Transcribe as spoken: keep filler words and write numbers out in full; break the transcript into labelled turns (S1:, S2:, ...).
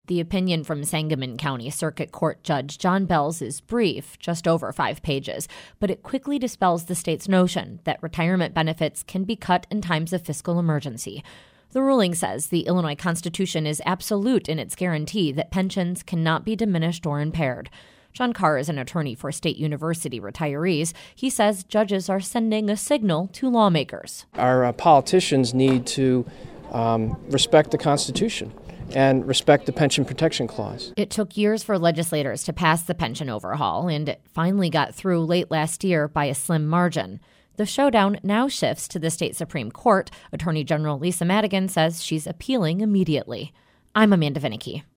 S1: The opinion from Sangamon County Circuit Court Judge John Bells is brief, just over five pages, but it quickly dispels the state's notion that retirement benefits can be cut in times of fiscal emergency. The ruling says the Illinois Constitution is absolute in its guarantee that pensions cannot be diminished or impaired. John Carr is an attorney for State University retirees. He says judges are sending a signal to lawmakers.
S2: Our uh, politicians need to um, respect the Constitution and respect the Pension Protection Clause.
S1: It took years for legislators to pass the pension overhaul, and it finally got through late last year by a slim margin. The showdown now shifts to the state Supreme Court. Attorney General Lisa Madigan says she's appealing immediately. I'm Amanda Vinicky.